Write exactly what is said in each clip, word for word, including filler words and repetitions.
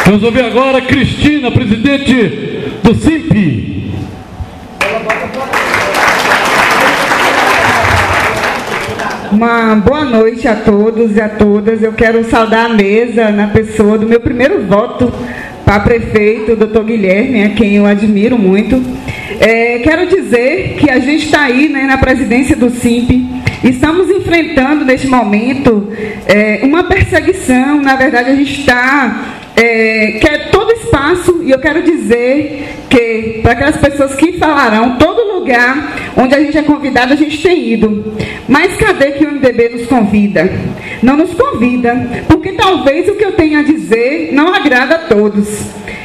Vamos ouvir agora Cristina, presidente do SIMP. Uma boa noite a todos e a todas. Eu quero saudar a mesa na pessoa do meu primeiro voto para prefeito, doutor Guilherme, a quem eu admiro muito. É, quero dizer que a gente está aí, né, na presidência do SIMP. Estamos enfrentando neste momento é, uma perseguição. Na verdade, a gente está... É, quer todo espaço, e eu quero dizer que, para aquelas pessoas que falarão, todo lugar onde a gente é convidado, a gente tem ido. Mas cadê que o M D B nos convida? Não nos convida, porque talvez o que eu tenha a dizer não agrada a todos.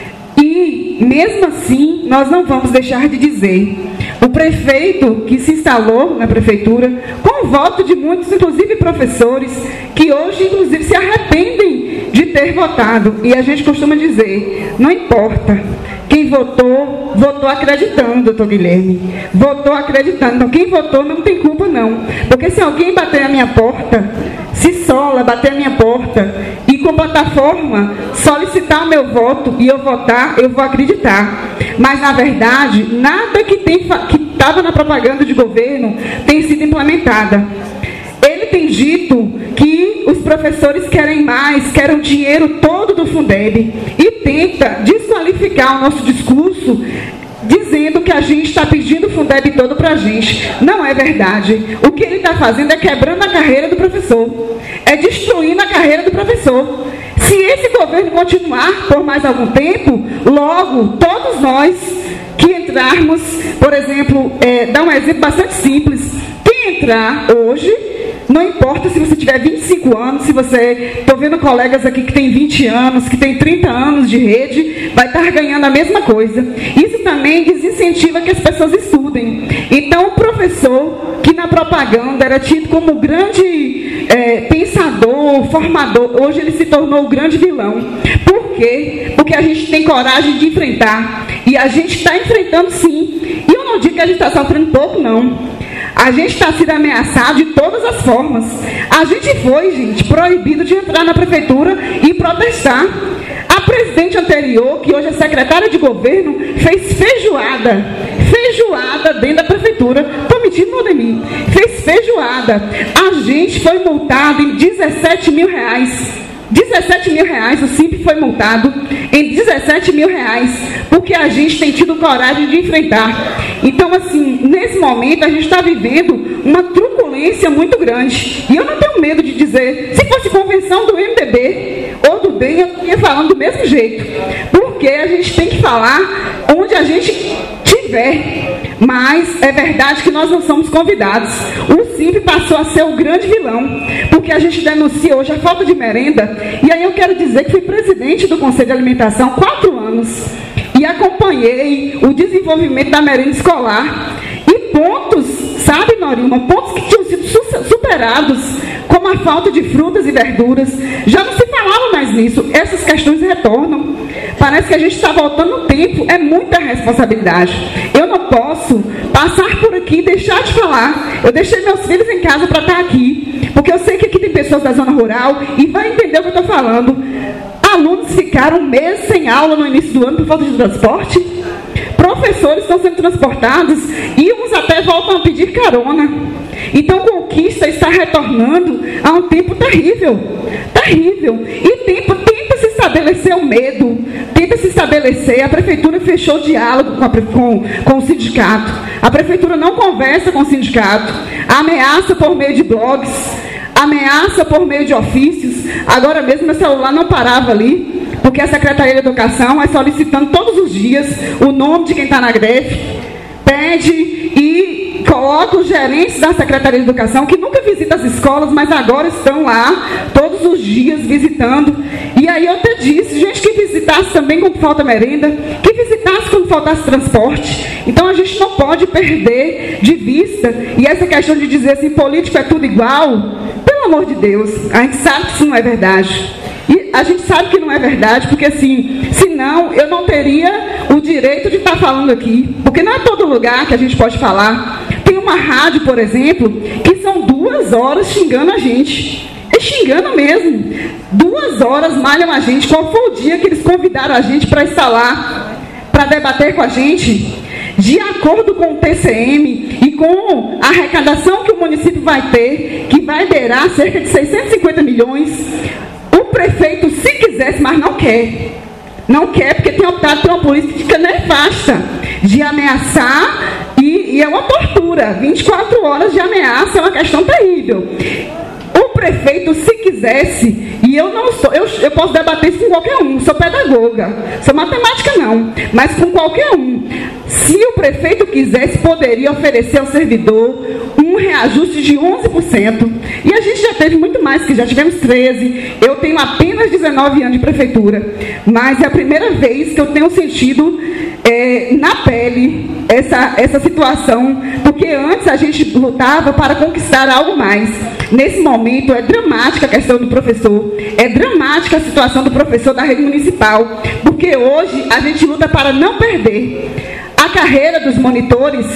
E, mesmo assim, nós não vamos deixar de dizer. O prefeito que se instalou na prefeitura, com o voto de muitos, inclusive professores, que hoje, inclusive, se arrependem de ter votado. E a gente costuma dizer, não importa. Quem votou, votou acreditando, doutor Guilherme. Votou acreditando. Então, quem votou não tem culpa, não. Porque se alguém bater na minha porta, se sola, bater na minha porta, e com plataforma solicitar o meu voto e eu votar, eu vou acreditar. Mas, na verdade, nada que estava na propaganda de governo tem sido implementada. Ele tem dito que os professores querem mais, querem o dinheiro todo do Fundeb e tenta desqualificar o nosso discurso dizendo que a gente está pedindo o Fundeb todo para a gente. Não é verdade. O que ele está fazendo é quebrando a carreira do professor, é destruindo a carreira do professor. Se esse governo continuar por mais algum tempo, logo todos nós que entrarmos, por exemplo, é, dar um exemplo bastante simples, quem entrar hoje, não importa se você tiver vinte e cinco anos, se você... Estou vendo colegas aqui que têm vinte anos, que têm trinta anos de rede, vai estar ganhando a mesma coisa. Isso também desincentiva que as pessoas estudem. Então, o professor, que na propaganda era tido como grande é, pensador, formador, hoje ele se tornou o grande vilão. Por quê? Porque a gente tem coragem de enfrentar. E a gente está enfrentando, sim. E eu não digo que a gente está sofrendo pouco, não. A gente está sendo ameaçado de todas as formas. A gente foi, gente, proibido de entrar na prefeitura e protestar. A presidente anterior, que hoje é secretária de governo, fez feijoada. Feijoada dentro da prefeitura. Estou mentindo, Odemir. Fez feijoada. A gente foi multado em dezessete mil reais. dezessete mil reais, o SIMP foi multado em dezessete mil reais, porque a gente tem tido coragem de enfrentar. Então, assim, nesse momento a gente está vivendo uma truculência muito grande. E eu não tenho medo de dizer, se fosse convenção do M D B ou do D E M, eu ia falando do mesmo jeito. Porque a gente tem que falar onde a gente tiver. Mas é verdade que nós não somos convidados. O SIMP passou a ser o grande vilão, porque a gente denuncia hoje a falta de merenda. E aí eu quero dizer que fui presidente do Conselho de Alimentação há quatro anos e acompanhei o desenvolvimento da merenda escolar. E pontos, sabe, Norilma, pontos que tinham sido superados, como a falta de frutas e verduras, já não se falava mais nisso. Essas questões retornam. Parece que a gente está voltando no tempo. É muita responsabilidade. Eu não posso passar por aqui e deixar de falar. Eu deixei meus filhos em casa para estar aqui, porque eu sei que aqui tem pessoas da zona rural e vai entender o que eu estou falando. Alunos ficaram um mês sem aula no início do ano por falta de transporte. Professores estão sendo transportados e uns até voltam a pedir carona. Então, Conquista está retornando a um tempo terrível. Terrível. E tempo, tenta se estabelecer o medo, tenta se estabelecer. A prefeitura fechou diálogo com, a, com, com o sindicato. A prefeitura não conversa com o sindicato. Ameaça por meio de blogs, ameaça por meio de ofícios. Agora mesmo meu celular não parava ali, porque a Secretaria de Educação é solicitando todos os dias o nome de quem está na greve, pede e coloca os gerentes da Secretaria de Educação, que nunca visitam as escolas, mas agora estão lá todos os dias visitando. E aí eu até disse, gente, que visitasse também quando falta merenda, que visitasse quando faltasse transporte. Então a gente não pode perder de vista. E essa questão de dizer assim, político é tudo igual, pelo amor de Deus, a gente sabe que isso não é verdade. E a gente sabe que não é verdade, porque assim, senão eu não teria o direito de estar falando aqui, porque não é todo lugar que a gente pode falar. Tem uma rádio, por exemplo, que são duas horas xingando a gente. É xingando mesmo. Duas horas malham a gente. Qual foi o dia que eles convidaram a gente para estar lá, para debater com a gente? De acordo com o T C M e com a arrecadação que o município vai ter, que vai beirar cerca de seiscentos e cinquenta milhões, o prefeito, se quisesse, mas não quer. Não quer, porque tem optado por uma política nefasta de ameaçar e, e é uma tortura. vinte e quatro horas de ameaça é uma questão terrível. O prefeito, se quisesse, e eu não sou, eu, eu posso debater isso com qualquer um, sou pedagoga, sou matemática não, mas com qualquer um. Se o prefeito quisesse, poderia oferecer ao servidor um reajuste de onze por cento. E a gente já teve muito mais, que já tivemos treze. Eu tenho apenas dezenove anos de prefeitura, mas é a primeira vez que eu tenho sentido é, na pele essa, essa situação, porque antes a gente lutava para conquistar algo mais. Nesse momento é dramática a questão do professor, é dramática a situação do professor da rede municipal, porque hoje a gente luta para não perder a carreira dos monitores,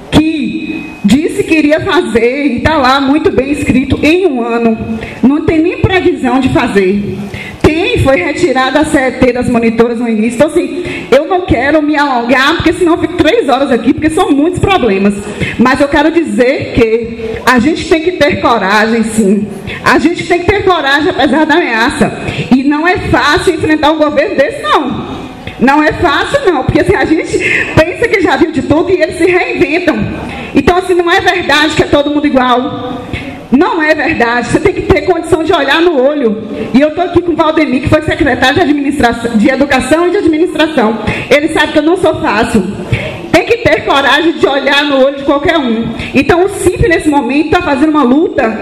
que disse que iria fazer e está lá muito bem escrito em um ano, não tem nem previsão de fazer. Tem, foi retirada a C E T das monitoras no início. Então, assim, eu não quero me alongar, porque senão eu fico três horas aqui, porque são muitos problemas. Mas eu quero dizer que a gente tem que ter coragem, sim. A gente tem que ter coragem, apesar da ameaça. E não é fácil enfrentar um governo desse, não. Não é fácil, não, porque assim, a gente pensa que já viu de tudo e eles se reinventam. Então, assim, não é verdade que é todo mundo igual. Não é verdade. Você tem que ter condição de olhar no olho. E eu estou aqui com o Valdemir, que foi secretário de, administração, de Educação e de Administração. Ele sabe que eu não sou fácil. Tem que ter coragem de olhar no olho de qualquer um. Então, o C I P, nesse momento, está fazendo uma luta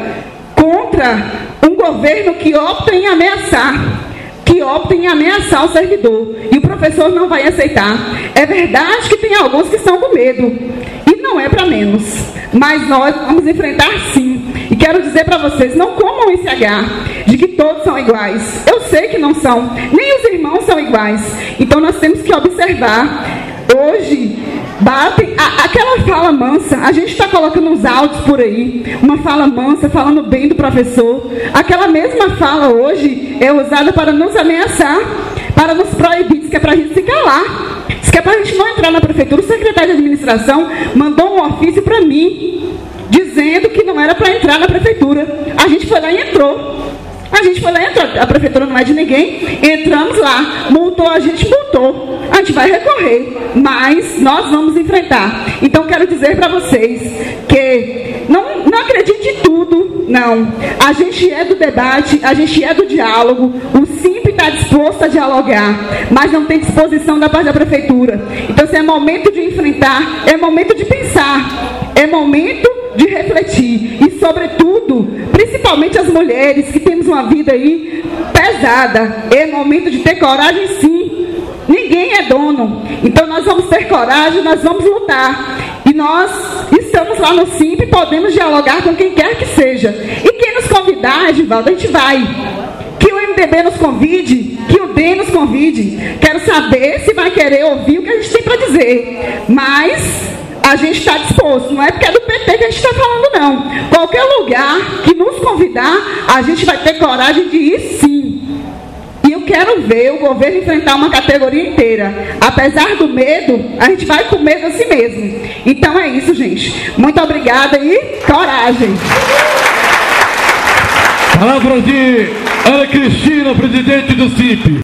contra um governo que opta em ameaçar. Que opta em ameaçar o servidor. E o professor não vai aceitar. É verdade que tem alguns que estão com medo. E não é para menos. Mas nós vamos enfrentar sim. E quero dizer para vocês, não comam esse H de que todos são iguais. Eu sei que não são. Nem os irmãos são iguais. Então nós temos que observar. Hoje, batem, a, aquela fala mansa, a gente está colocando uns áudios por aí, uma fala mansa, falando bem do professor. Aquela mesma fala hoje é usada para nos ameaçar, para nos proibir, diz que é para a gente se calar. Diz que é para a gente não entrar na prefeitura. O secretário de administração mandou um ofício para mim, dizendo que não era para entrar na prefeitura. A gente foi lá e entrou. A gente foi lá e entrou. A prefeitura não é de ninguém. Entramos lá. Multou a gente, multou. A gente vai recorrer. Mas nós vamos enfrentar. Então, quero dizer para vocês que não, não acredite em tudo. Não. A gente é do debate, a gente é do diálogo. O S I M P está disposto a dialogar, mas não tem disposição da parte da prefeitura. Então, se é momento de enfrentar, é momento de pensar. É momento de refletir. E, sobretudo, principalmente as mulheres que temos uma vida aí pesada, é momento de ter coragem, sim. Ninguém é dono. Então nós vamos ter coragem, nós vamos lutar. E nós estamos lá no S I M P e podemos dialogar com quem quer que seja. E quem nos convidar, Edivaldo, a gente vai. Que o M D B nos convide, que o D E M nos convide. Quero saber se vai querer ouvir o que a gente tem para dizer. Mas a gente está disposto, não é porque é do P T que a gente está falando, não. Qualquer lugar que nos convidar, a gente vai ter coragem de ir, sim. E eu quero ver o governo enfrentar uma categoria inteira. Apesar do medo, a gente vai com medo assim mesmo. Então é isso, gente. Muito obrigada e coragem. Palavra de Ana Cristina, presidente do S I P.